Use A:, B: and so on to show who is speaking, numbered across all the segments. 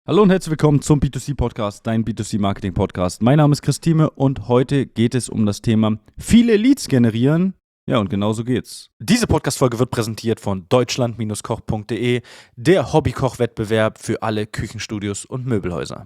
A: Hallo und herzlich willkommen zum B2C-Podcast, dein B2C-Marketing-Podcast. Mein Name ist Christine und heute geht es um das Thema viele Leads generieren. Ja, und genau so geht's. Diese Podcast-Folge wird präsentiert von deutschland-koch.de, der Hobbykoch-Wettbewerb für alle Küchenstudios und Möbelhäuser.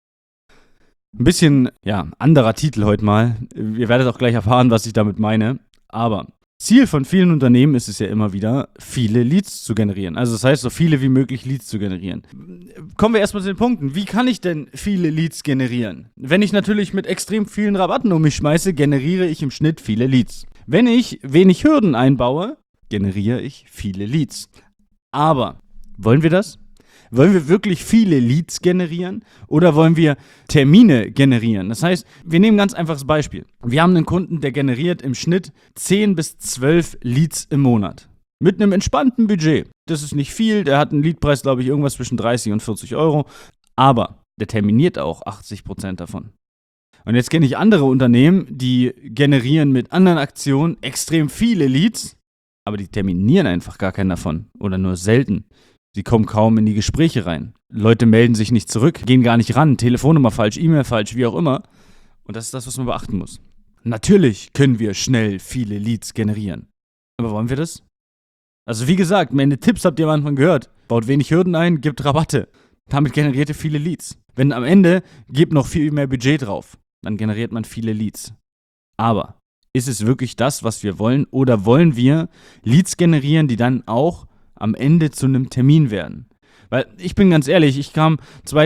A: Ein bisschen, anderer Titel heute mal. Ihr werdet auch gleich erfahren, was ich damit meine. Aber Ziel von vielen Unternehmen ist es ja immer wieder, viele Leads zu generieren. Also das heißt, so viele wie möglich Leads zu generieren. Kommen wir erstmal zu den Punkten. Wie kann ich denn viele Leads generieren? Wenn ich natürlich mit extrem vielen Rabatten um mich schmeiße, generiere ich im Schnitt viele Leads. Wenn ich wenig Hürden einbaue, generiere ich viele Leads. Aber wollen wir das? Wollen wir wirklich viele Leads generieren oder wollen wir Termine generieren? Das heißt, wir nehmen ein ganz einfaches Beispiel. Wir haben einen Kunden, der generiert im Schnitt 10 bis 12 Leads im Monat. Mit einem entspannten Budget. Das ist nicht viel, der hat einen Leadpreis, glaube ich, irgendwas zwischen 30 und 40 Euro. Aber der terminiert auch 80% davon. Und jetzt kenne ich andere Unternehmen, die generieren mit anderen Aktionen extrem viele Leads, aber die terminieren einfach gar keinen davon oder nur selten. Sie kommen kaum in die Gespräche rein. Leute melden sich nicht zurück, gehen gar nicht ran, Telefonnummer falsch, E-Mail falsch, wie auch immer. Und das ist das, was man beachten muss. Natürlich können wir schnell viele Leads generieren. Aber wollen wir das? Also wie gesagt, meine Tipps habt ihr am Anfang gehört. Baut wenig Hürden ein, gibt Rabatte. Damit generiert ihr viele Leads. Wenn am Ende, gebt noch viel mehr Budget drauf. Dann generiert man viele Leads. Aber ist es wirklich das, was wir wollen? Oder wollen wir Leads generieren, die dann auch am Ende zu einem Termin werden? Weil ich bin ganz ehrlich, ich kam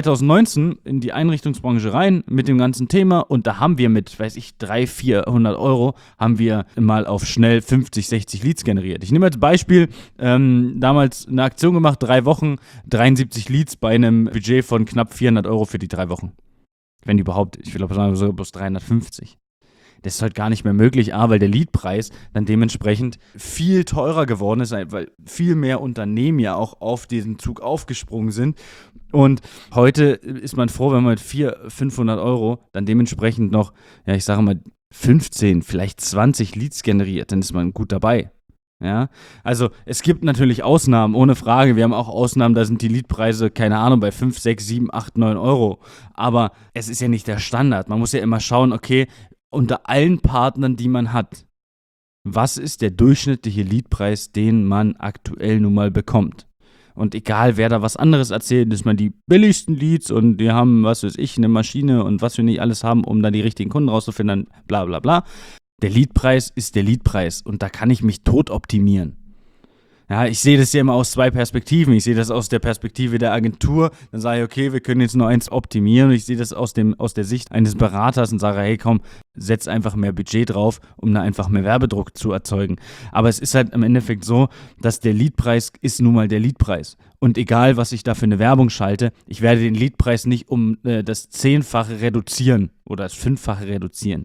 A: 2019 in die Einrichtungsbranche rein mit dem ganzen Thema und da haben wir mit, 300, 400 Euro, haben wir mal auf schnell 50, 60 Leads generiert. Ich nehme als Beispiel, damals eine Aktion gemacht, 3 Wochen, 73 Leads bei einem Budget von knapp 400 Euro für die 3 Wochen. Wenn überhaupt, ich glaube sogar bloß 350. Das ist halt gar nicht mehr möglich, weil der Leadpreis dann dementsprechend viel teurer geworden ist, weil viel mehr Unternehmen ja auch auf diesen Zug aufgesprungen sind. Und heute ist man froh, wenn man mit 400, 500 Euro dann dementsprechend noch, 15, vielleicht 20 Leads generiert, dann ist man gut dabei. Ja, also es gibt natürlich Ausnahmen, ohne Frage. Wir haben auch Ausnahmen, da sind die Leadpreise, keine Ahnung, bei 5, 6, 7, 8, 9 Euro. Aber es ist ja nicht der Standard. Man muss ja immer schauen, okay, unter allen Partnern, die man hat, was ist der durchschnittliche Leadpreis, den man aktuell nun mal bekommt? Und egal, wer da was anderes erzählt, ist man die billigsten Leads und die haben, was weiß ich, eine Maschine und was wir nicht alles haben, um da die richtigen Kunden rauszufinden, bla bla bla. Der Leadpreis ist der Leadpreis und da kann ich mich tot optimieren. Ja, ich sehe das ja immer aus 2 Perspektiven. Ich sehe das aus der Perspektive der Agentur, dann sage ich, okay, wir können jetzt nur eins optimieren. Und ich sehe das aus der Sicht eines Beraters und sage, hey komm, setz einfach mehr Budget drauf, um da einfach mehr Werbedruck zu erzeugen. Aber es ist halt im Endeffekt so, dass der Leadpreis ist nun mal der Leadpreis. Und egal, was ich da für eine Werbung schalte, ich werde den Leadpreis nicht um das 10-fache reduzieren oder das 5-fache reduzieren.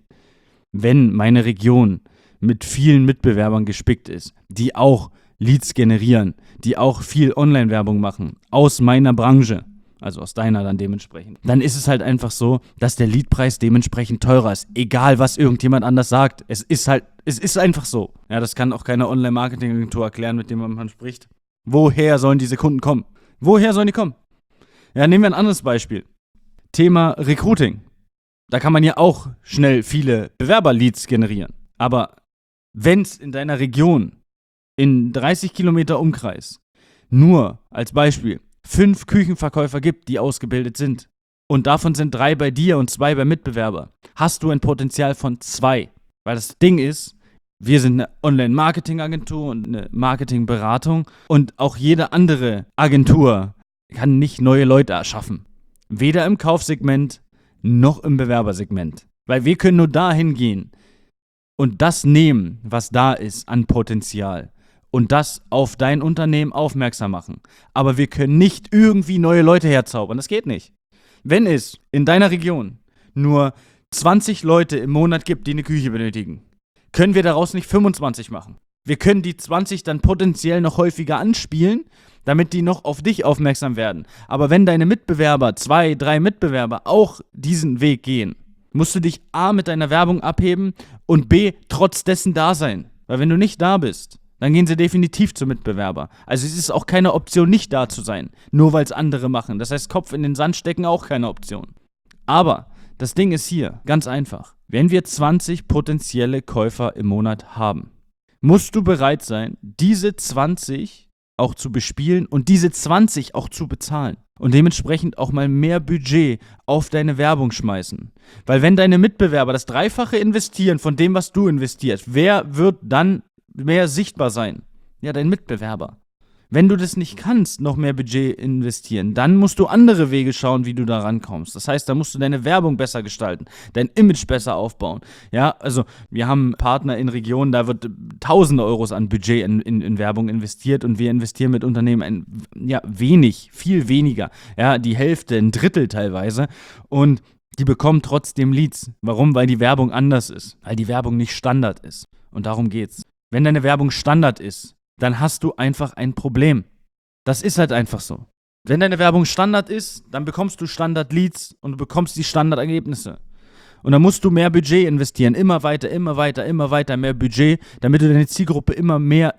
A: Wenn meine Region mit vielen Mitbewerbern gespickt ist, die auch Leads generieren, die auch viel Online-Werbung machen, aus meiner Branche, also aus deiner dann dementsprechend, dann ist es halt einfach so, dass der Leadpreis dementsprechend teurer ist, egal was irgendjemand anders sagt. Es ist einfach so. Ja, das kann auch keine Online-Marketing-Agentur erklären, mit dem man spricht. Woher sollen diese Kunden kommen? Woher sollen die kommen? Ja, nehmen wir ein anderes Beispiel. Thema Recruiting. Da kann man ja auch schnell viele Bewerber-Leads generieren. Aber wenn es in deiner Region in 30 Kilometer Umkreis nur als Beispiel 5 Küchenverkäufer gibt, die ausgebildet sind und davon sind 3 bei dir und 2 bei Mitbewerber, hast du ein Potenzial von 2. Weil das Ding ist, wir sind eine Online-Marketing-Agentur und eine Marketingberatung und auch jede andere Agentur kann nicht neue Leute erschaffen. Weder im Kaufsegment noch im Bewerbersegment. Weil wir können nur dahin gehen und das nehmen, was da ist an Potenzial und das auf dein Unternehmen aufmerksam machen. Aber wir können nicht irgendwie neue Leute herzaubern. Das geht nicht. Wenn es in deiner Region nur 20 Leute im Monat gibt, die eine Küche benötigen, können wir daraus nicht 25 machen. Wir können die 20 dann potenziell noch häufiger anspielen, damit die noch auf dich aufmerksam werden. Aber wenn deine Mitbewerber, 2, 3 Mitbewerber auch diesen Weg gehen, musst du dich A mit deiner Werbung abheben und B trotz dessen da sein. Weil wenn du nicht da bist, dann gehen sie definitiv zum Mitbewerber. Also es ist auch keine Option, nicht da zu sein, nur weil es andere machen. Das heißt, Kopf in den Sand stecken auch keine Option. Aber das Ding ist hier, ganz einfach. Wenn wir 20 potenzielle Käufer im Monat haben, musst du bereit sein, diese 20 auch zu bespielen und diese 20 auch zu bezahlen. Und dementsprechend auch mal mehr Budget auf deine Werbung schmeißen. Weil wenn deine Mitbewerber das Dreifache investieren von dem, was du investierst, wer wird dann mehr sichtbar sein? Ja, dein Mitbewerber. Wenn du das nicht kannst, noch mehr Budget investieren, dann musst du andere Wege schauen, wie du da rankommst. Das heißt, da musst du deine Werbung besser gestalten, dein Image besser aufbauen. Ja, also wir haben Partner in Regionen, da wird Tausende Euros an Budget in Werbung investiert und wir investieren mit Unternehmen wenig, viel weniger. Ja, die Hälfte, ein Drittel teilweise. Und die bekommen trotzdem Leads. Warum? Weil die Werbung anders ist. Weil die Werbung nicht Standard ist. Und darum geht's. Wenn deine Werbung Standard ist, dann hast du einfach ein Problem. Das ist halt einfach so. Wenn deine Werbung Standard ist, dann bekommst du Standard-Leads und du bekommst die Standard-Ergebnisse. Und dann musst du mehr Budget investieren, immer weiter, mehr Budget, damit du deine Zielgruppe immer mehr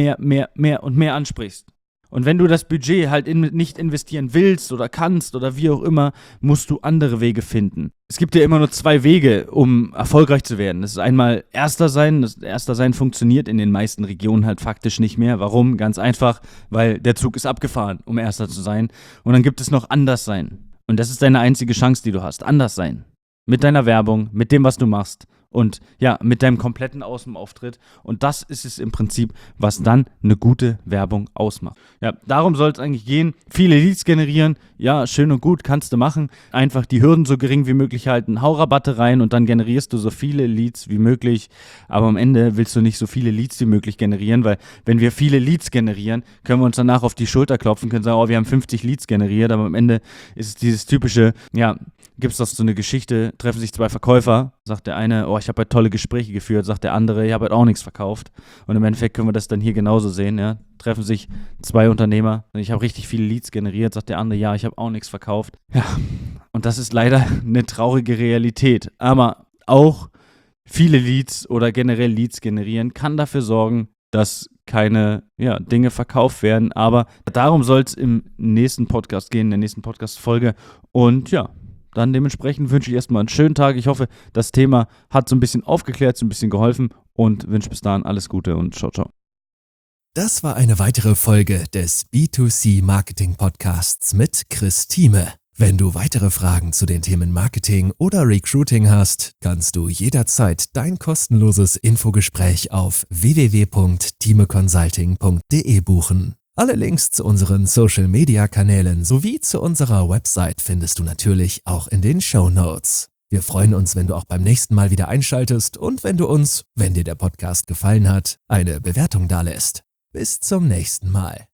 A: und mehr ansprichst. Und wenn du das Budget halt nicht investieren willst oder kannst oder wie auch immer, musst du andere Wege finden. Es gibt ja immer nur 2 Wege, um erfolgreich zu werden. Das ist einmal Erster sein. Das Erster sein funktioniert in den meisten Regionen halt faktisch nicht mehr. Warum? Ganz einfach, weil der Zug ist abgefahren, um Erster zu sein. Und dann gibt es noch Anders sein. Und das ist deine einzige Chance, die du hast. Anders sein. Mit deiner Werbung, mit dem, was du machst. Und ja, mit deinem kompletten Außenauftritt. Und das ist es im Prinzip, was dann eine gute Werbung ausmacht. Ja, darum soll es eigentlich gehen. Viele Leads generieren, ja, schön und gut, kannst du machen. Einfach die Hürden so gering wie möglich halten, hau Rabatte rein und dann generierst du so viele Leads wie möglich. Aber am Ende willst du nicht so viele Leads wie möglich generieren, weil wenn wir viele Leads generieren, können wir uns danach auf die Schulter klopfen, können sagen, oh, wir haben 50 Leads generiert, aber am Ende ist es dieses typische, ja, gibt es doch so eine Geschichte, treffen sich 2 Verkäufer, sagt der eine, oh, ich habe halt tolle Gespräche geführt, sagt der andere, ich habe halt auch nichts verkauft. Und im Endeffekt können wir das dann hier genauso sehen, ja. Treffen sich 2 Unternehmer, ich habe richtig viele Leads generiert, sagt der andere, ja, ich habe auch nichts verkauft. Ja, und das ist leider eine traurige Realität. Aber auch viele Leads oder generell Leads generieren kann dafür sorgen, dass keine Dinge verkauft werden. Aber darum soll es im nächsten Podcast gehen, in der nächsten Podcast-Folge. Und ja, dann dementsprechend wünsche ich erstmal einen schönen Tag. Ich hoffe, das Thema hat so ein bisschen aufgeklärt, so ein bisschen geholfen und wünsche bis dahin alles Gute und ciao, ciao.
B: Das war eine weitere Folge des B2C Marketing Podcasts mit Chris Thieme. Wenn du weitere Fragen zu den Themen Marketing oder Recruiting hast, kannst du jederzeit dein kostenloses Infogespräch auf www.thimeconsulting.de buchen. Alle Links zu unseren Social-Media-Kanälen sowie zu unserer Website findest du natürlich auch in den Shownotes. Wir freuen uns, wenn du auch beim nächsten Mal wieder einschaltest und wenn du uns, wenn dir der Podcast gefallen hat, eine Bewertung dalässt. Bis zum nächsten Mal.